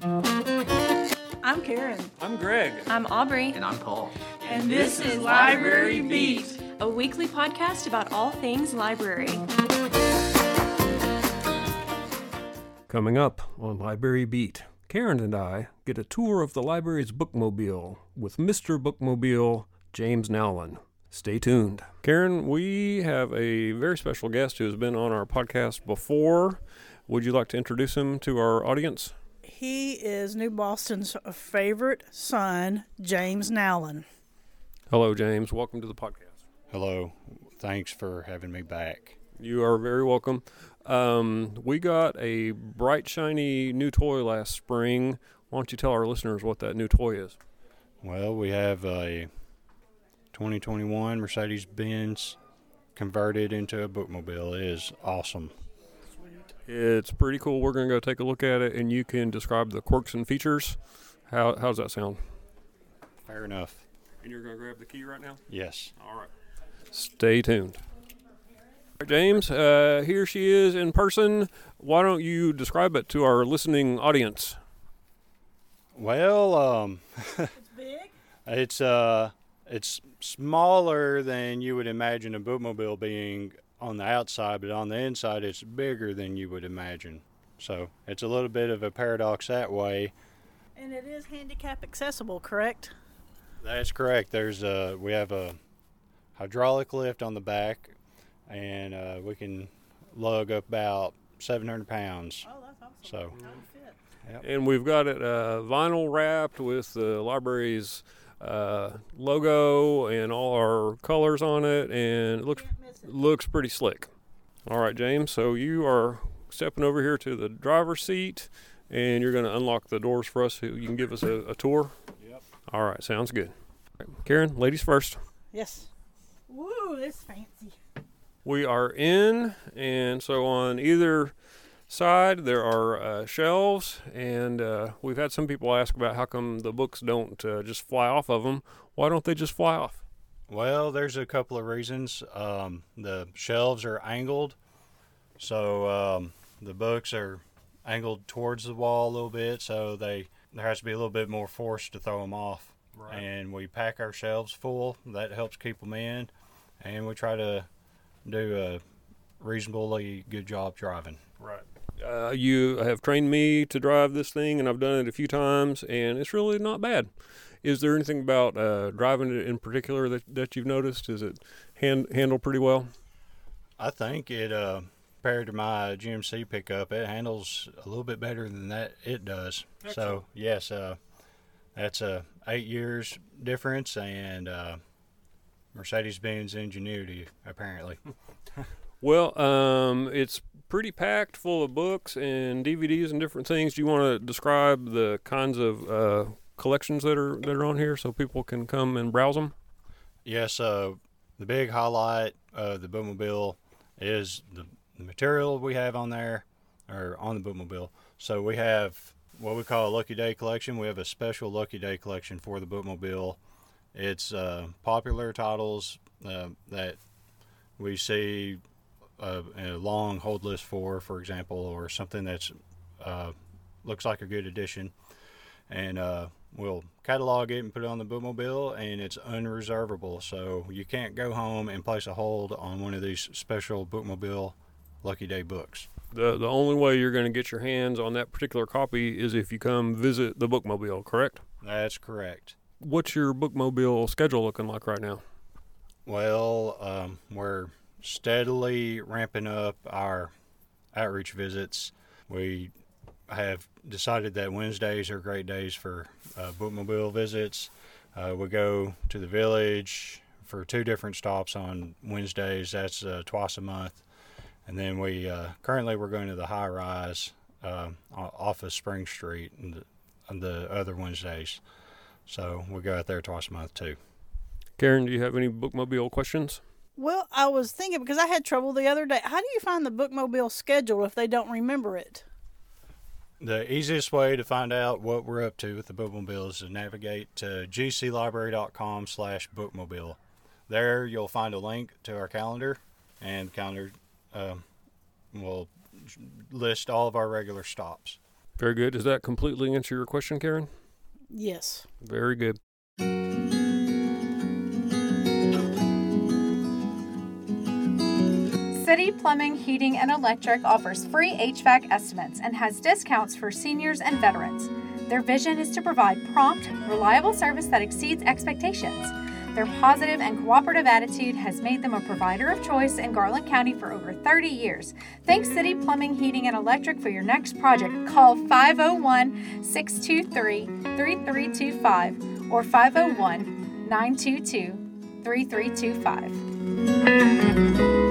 I'm Karen. I'm Greg. I'm Aubrey. And I'm Paul. And this is Library Beat, a weekly podcast about all things library. Coming up on Library Beat, Karen and I get a tour of the library's bookmobile with Mr. Bookmobile, James Nowlin. Stay tuned. Karen, we have a very special guest who has been on our podcast before. Would you like to introduce him to our audience? He is New Boston's favorite son, James Nowlin. Hello, James. Welcome to the podcast. Hello. Thanks for having me back. You are very welcome. We got a bright, shiny new toy last spring. Why don't you tell our listeners what that new toy is? Well, we have a 2021 Mercedes-Benz converted into a bookmobile. It is awesome. It's pretty cool. We're going to go take a look at it, and you can describe the quirks and features. How's that sound? Fair enough. And you're going to grab the key right now? Yes. All right. Stay tuned. All right, James, here she is in person. Why don't you describe it to our listening audience? Well, It's big? it's smaller than you would imagine a bookmobile being on the outside, but on the inside it's bigger than you would imagine. So it's a little bit of a paradox that way. And it is handicap accessible, correct? That's correct. We have a hydraulic lift on the back, and we can lug up about 700 pounds. Oh, that's awesome. So, How to fit. yep. And we've got it vinyl wrapped with the library's logo and all our colors on it, and it looks pretty slick. All right, James, so you are stepping over here to the driver's seat, and you're going to unlock the doors for us so you can give us a tour? Yep. All right, sounds good. All right, Karen, ladies first. Yes. Woo, this is fancy. We are in, and so on either side there are shelves, and we've had some people ask about how come the books don't just fly off of them. Why don't they just fly off? Well, there's a couple of reasons. The shelves are angled, so the books are angled towards the wall a little bit, so there has to be a little bit more force to throw them off. Right. And we pack our shelves full. That helps keep them in, and we try to do a reasonably good job driving. Right. You have trained me to drive this thing, and I've done it a few times, and it's really not bad. Is there anything about driving it in particular that you've noticed? Is it handled pretty well? I think it, compared to my GMC pickup, it handles a little bit better than that it does. Excellent. So, yes, that's a 8 years difference, and Mercedes-Benz ingenuity, apparently. Well, it's pretty packed full of books and DVDs and different things. Do you want to describe the kinds of collections that are on here so people can come and browse them? Yes, the big highlight of the bookmobile is the material we have on there, or on the bookmobile. So we have what we call a Lucky Day collection. We have a special Lucky Day collection for the bookmobile. It's popular titles that we see a long hold list for example, or something that's looks like a good addition. And we'll catalog it and put it on the bookmobile, and it's unreservable. So you can't go home and place a hold on one of these special bookmobile Lucky Day books. The only way you're going to get your hands on that particular copy is if you come visit the bookmobile, correct? That's correct. What's your bookmobile schedule looking like right now? Well, we're steadily ramping up our outreach visits. We have decided that Wednesdays are great days for bookmobile visits. We go to the village for 2 different stops on Wednesdays. That's twice a month. And then currently we're going to the high rise off of Spring Street on the other Wednesdays. So we go out there twice a month too. Karen, do you have any bookmobile questions? Well, I was thinking, because I had trouble the other day. How do you find the bookmobile schedule if they don't remember it? The easiest way to find out what we're up to with the bookmobile is to navigate to gclibrary.com/bookmobile. There you'll find a link to our calendar, and the calendar will list all of our regular stops. Very good. Does that completely answer your question, Karen? Yes. Very good. City Plumbing, Heating, and Electric offers free HVAC estimates and has discounts for seniors and veterans. Their vision is to provide prompt, reliable service that exceeds expectations. Their positive and cooperative attitude has made them a provider of choice in Garland County for over 30 years. Thanks City Plumbing, Heating, and Electric for your next project. Call 501-623-3325 or 501-922-3325.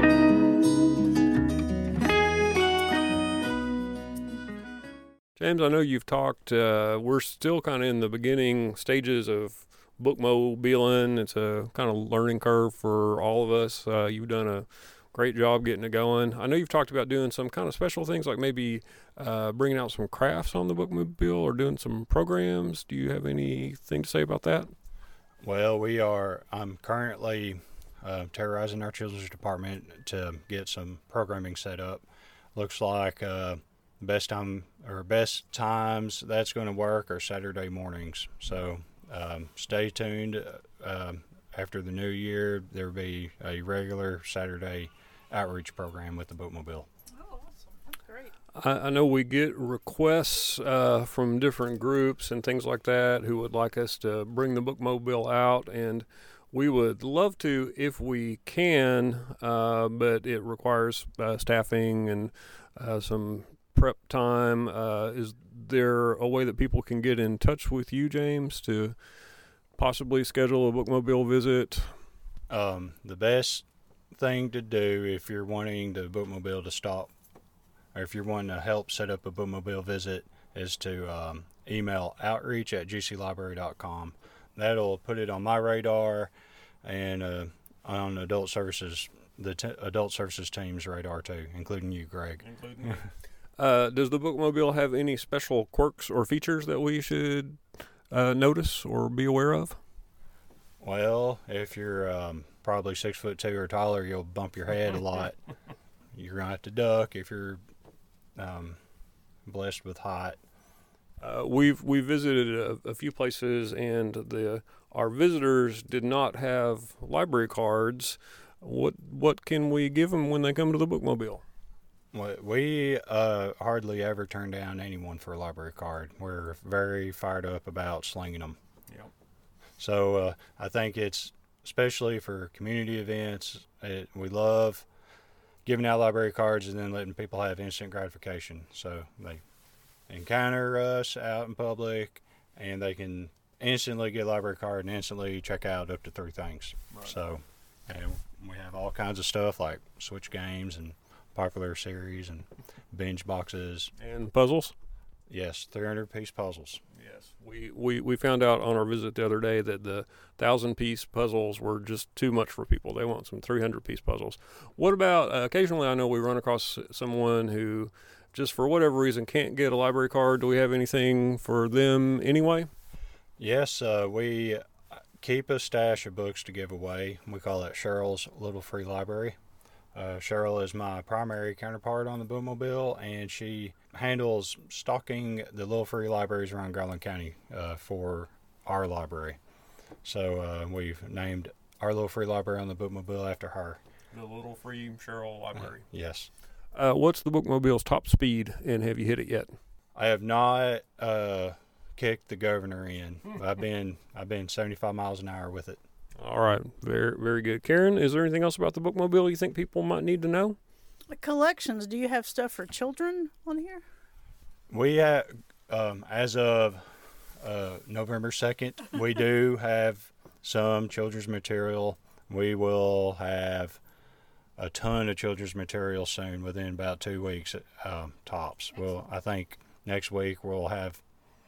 James, I know you've talked, we're still kind of in the beginning stages of bookmobiling. It's a kind of learning curve for all of us. You've done a great job getting it going. I know you've talked about doing some kind of special things, like maybe bringing out some crafts on the bookmobile or doing some programs. Do you have anything to say about that? Well, I'm currently terrorizing our children's department to get some programming set up. Looks like best times that's going to work are Saturday mornings. So stay tuned. After the new year, there'll be a regular Saturday outreach program with the bookmobile. Oh, awesome. That's great. I know we get requests from different groups and things like that who would like us to bring the bookmobile out, and we would love to if we can, but it requires staffing and some prep time. Is there a way that people can get in touch with you, James, to possibly schedule a bookmobile visit? The best thing to do if you're wanting the bookmobile to stop, or if you're wanting to help set up a bookmobile visit, is to email outreach@gclibrary.com. That'll put it on my radar and on adult services, adult services team's radar too, including you, Greg. Does the bookmobile have any special quirks or features that we should notice or be aware of? Well, if you're probably 6'2" or taller, you'll bump your head a lot. You're gonna have to duck if you're blessed with height. We visited a few places, and our visitors did not have library cards. What can we give them when they come to the bookmobile? We hardly ever turn down anyone for a library card. We're very fired up about slinging them. Yep. So I think it's, especially for community events, we love giving out library cards and then letting people have instant gratification. So they encounter us out in public, and they can instantly get a library card and instantly check out up to 3 things. Right. So, and we have all kinds of stuff like Switch games and popular series and binge boxes and puzzles. Yes, 300-piece puzzles. Yes, we found out on our visit the other day that the 1,000-piece puzzles were just too much for people. They want some 300-piece puzzles. What about occasionally? I know we run across someone who, just for whatever reason, can't get a library card. Do we have anything for them anyway? Yes, we keep a stash of books to give away. We call it Cheryl's Little Free Library. Cheryl is my primary counterpart on the bookmobile, and she handles stocking the little free libraries around Garland County for our library. So we've named our little free library on the bookmobile after her. The Little Free Cheryl Library. Yes. What's the bookmobile's top speed, and have you hit it yet? I have not kicked the governor in. I've been 75 miles an hour with it. All right, very, very good. Karen, is there anything else about the bookmobile you think people might need to know? The collections, do you have stuff for children on here? We have, as of November 2nd, we do have some children's material. We will have a ton of children's material soon, within about 2 weeks tops. Well, I think next week we'll have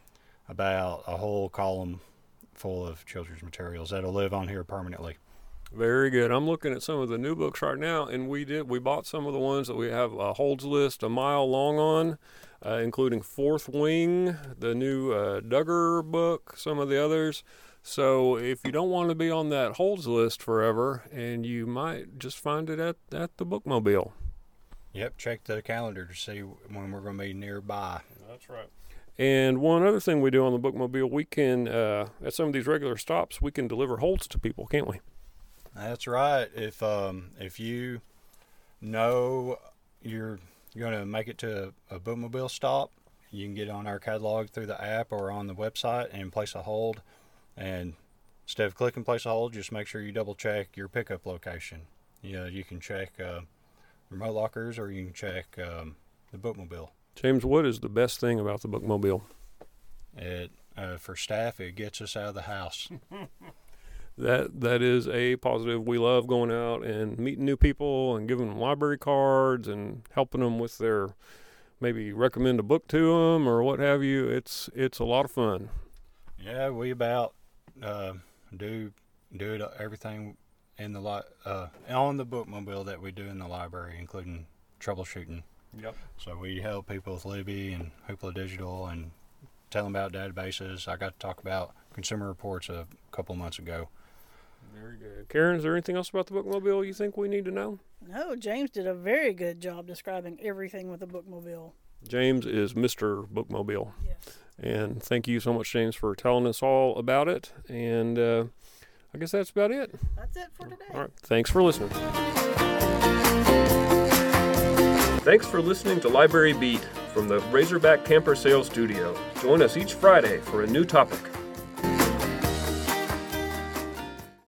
about a whole column full of children's materials that'll live on here permanently. Very good. I'm looking at some of the new books right now, and we bought some of the ones that we have a holds list a mile long on, including Fourth Wing, the new Duggar book, some of the others. So if you don't want to be on that holds list forever, and you might just find it at the bookmobile. Yep, check the calendar to see when we're going to be nearby. That's right. And one other thing we do on the Bookmobile, we can, at some of these regular stops, we can deliver holds to people, can't we? That's right. If you know you're going to make it to a Bookmobile stop, you can get on our catalog through the app or on the website and place a hold. And instead of clicking place a hold, just make sure you double check your pickup location. You can check remote lockers, or you can check the Bookmobile. James, what is the best thing about the Bookmobile? For staff, it gets us out of the house. That is a positive. We love going out and meeting new people and giving them library cards and helping them with their, maybe recommend a book to them or what have you. It's a lot of fun. Yeah, we about do it everything in the on the Bookmobile that we do in the library, including troubleshooting. Yep. So we help people with Libby and Hoopla Digital and tell them about databases. I got to talk about Consumer Reports a couple months ago. Very good. Karen, is there anything else about the Bookmobile you think we need to know? No, James did a very good job describing everything with the Bookmobile. James is Mr. Bookmobile. Yes. And thank you so much, James, for telling us all about it. And I guess that's about it. That's it for today. All right. Thanks for listening. Thanks for listening to Library Beat from the Razorback Camper Sales Studio. Join us each Friday for a new topic.